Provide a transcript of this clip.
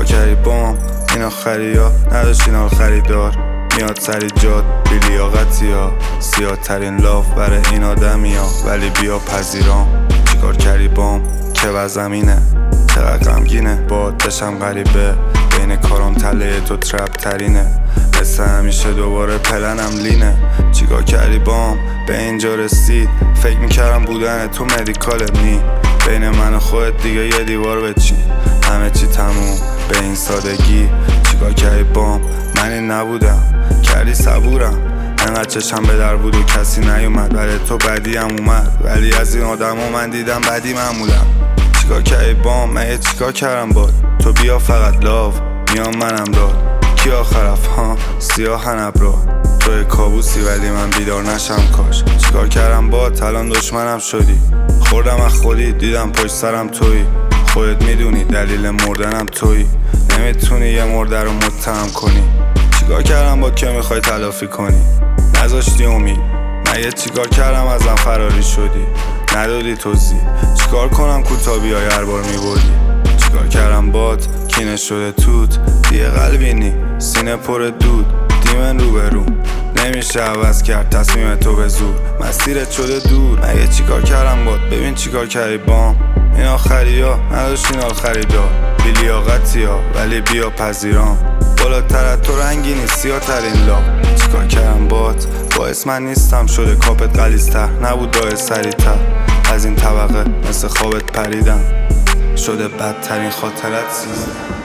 چیکار کردی بام؟ این آخری ها نداشت اینا خریدار، میاد سری جاد بیلیاقتی ها، سیاه ترین لاف برای این آدمی ها، ولی بیا پذیرام. چیکار کردی بام؟ که وزمینه چقدر غمگینه، باد بشم غریبه بین کارام تله تو ترپ ترینه، مثل همیشه دوباره پلنم لینه. چیکار کردی بام؟ به اینجا رسید فکر میکردم بودن تو مدیکال نی، بین من و خودت دیگه یه دیوار بچین، همه چی تموم به این سادگی. چیکار کردی بام؟ من این نبودم کردی صبورم، انقدر چشم به در بود و کسی نیومد، ولی تو بدی هم اومد، ولی از این آدم ها من دیدم بدی معمولم. چیکار کردی بام؟ من چیکار کردم باد؟ تو بیا فقط لاو میام منم داد، کی آخرف ها سیاهن ابرا، توی کابوسی ولی من بیدار نشم کاش. چیکار کردم باد؟ الان دشمنم شدی، خوردم از خودی دیدم پشت سرم تویی، خودت میدونی دلیل مردنم تویی، نمیتونی یه مرده رو متهم کنی. چیکار کردم با که میخوای تلافی کنی؟ نذاشتی امید، مگه چیکار کردم ازم فراری شدی؟ ندادی توضیح، چیکار کنم کوتابی های هر بار میبردی؟ چیکار کردم باد؟ کینه شده توت دیگه قلبی نی، سینه پر دود دیمن رو به رو، نمیشه عوض کرد تصمیم تو به زور، مسیرت شده دور. مگه چیکار کردم باد؟ ببین چیکار کردی بام؟ این آخری ها نداشت این خریدار، بیلیاقتی ها ولی بیا پذیرام، بالاتر از تو رنگی نیست سیاه ترین لاغ. چیکار کردم باد؟ باعث من نیستم شده کاپت غلیظ‌تر، نبود راه سریع‌تر از این طبقه مثل خوابت پریدم، شده بدترین خاطرت سیزم.